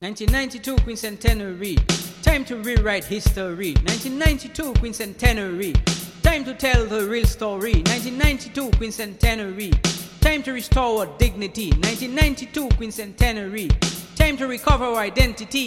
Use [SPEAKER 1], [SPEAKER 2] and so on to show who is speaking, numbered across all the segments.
[SPEAKER 1] 1992 Quincentenary, time to rewrite history. 1992 Quincentenary, time to tell the real story. 1992 Quincentenary, time to restore our dignity. 1992 Quincentenary, time to recover our identity.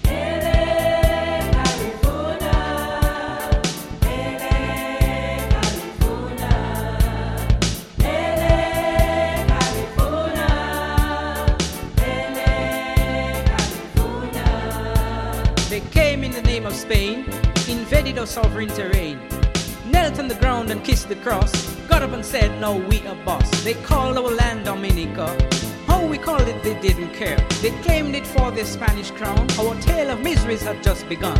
[SPEAKER 1] They came in the name of Spain, invaded our sovereign terrain, knelt on the ground and kissed the cross, got up and said, now we are boss. They called our land Dominica. How we called it, they didn't care. They claimed it for their Spanish crown. Our tale of miseries had just begun.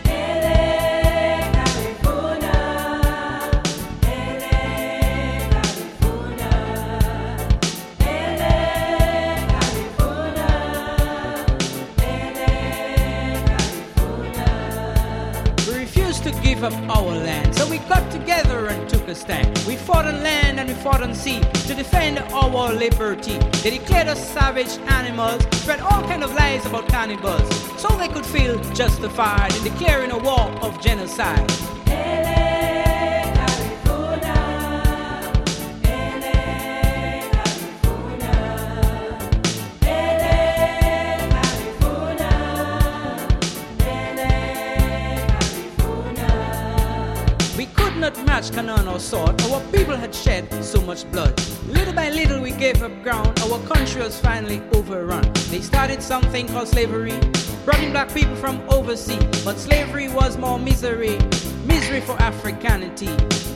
[SPEAKER 1] To give up our land, so we got together and took a stand. We fought on land and we fought on sea to defend our liberty. They declared us savage animals, spread all kind of lies about cannibals, so they could feel justified in declaring a war of genocide. Not match cannon or sword. Our people had shed so much blood. Little by little we gave up ground. Our country was finally overrun. They started something called slavery, brought in black people from overseas. But slavery was more misery, misery for Africanity.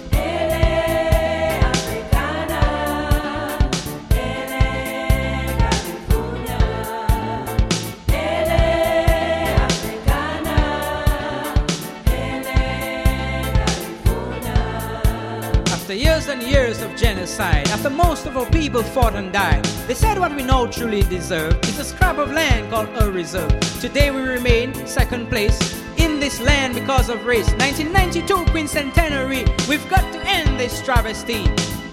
[SPEAKER 1] After years and years of genocide, after most of our people fought and died, they said what we now truly deserve is a scrap of land called a reserve. Today we remain second place in this land because of race. 1992 Quincentenary, we've got to end this travesty.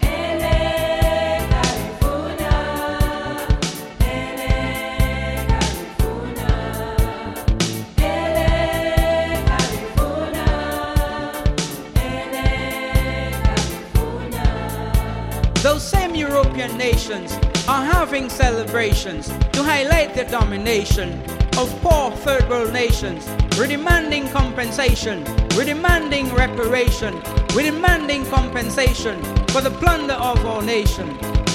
[SPEAKER 1] Those same European nations are having celebrations to highlight their domination of poor third world nations. We're demanding compensation, we're demanding reparation, we're demanding compensation for the plunder of our nation.